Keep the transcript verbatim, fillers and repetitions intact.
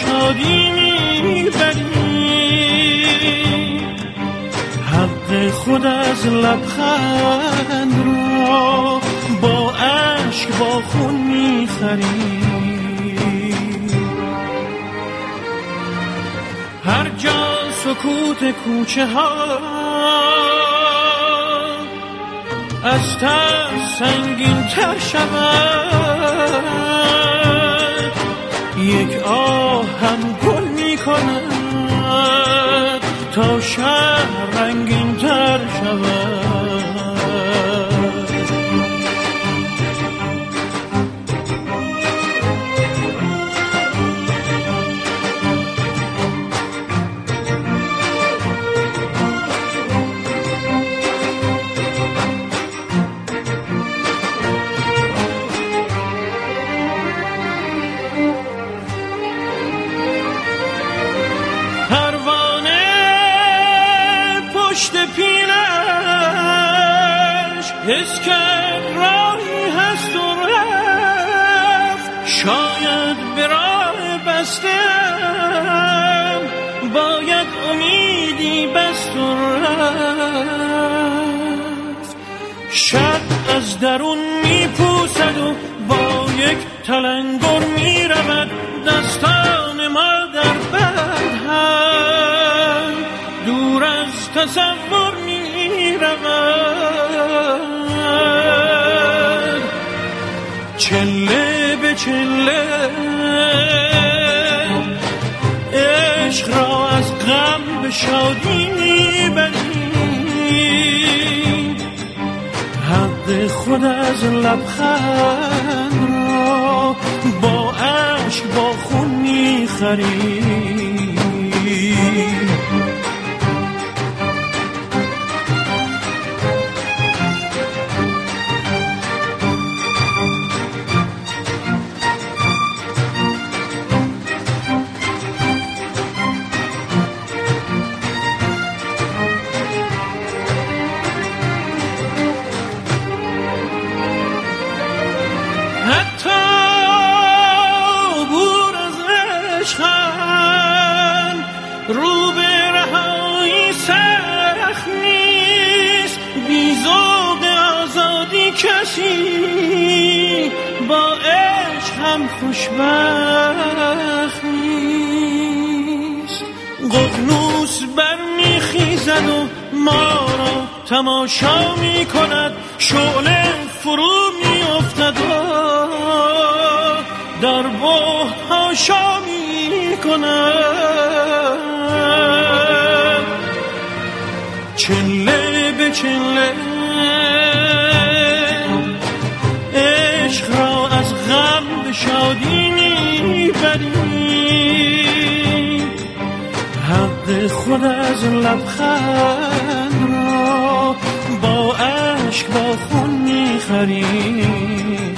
شادی میبری، حق خود از لبخند را با اشک با خون میخری. هر جا سکوت کوچه ها از ترس سنگین تر شود، یک آه هم گل می کند تا شهر رنگین تر شود. حس کرد راهی هست و رفت، شاید به راه بستم باید امیدی بست و رفت. شب از درون میپوسد و با یک تلنگر میرود، دستان ما در بدهم دور از تصور میرود. چله به چله عشق را از غم به شادی میبری، حق خود از لبخند را با اشک با خون میخری. رو به رهایی سخت نیست، بی ذوق آزادی کسی با عشق هم خوشبخت نیست. ققنوس برمیخیزد و ما را تماشا میکند، شعله فرو میافتد و در بهت هاشا میکند. چله به چله عشق را از غم به شادی میبری، حق خود از لبخند را با اشک با خون میخری.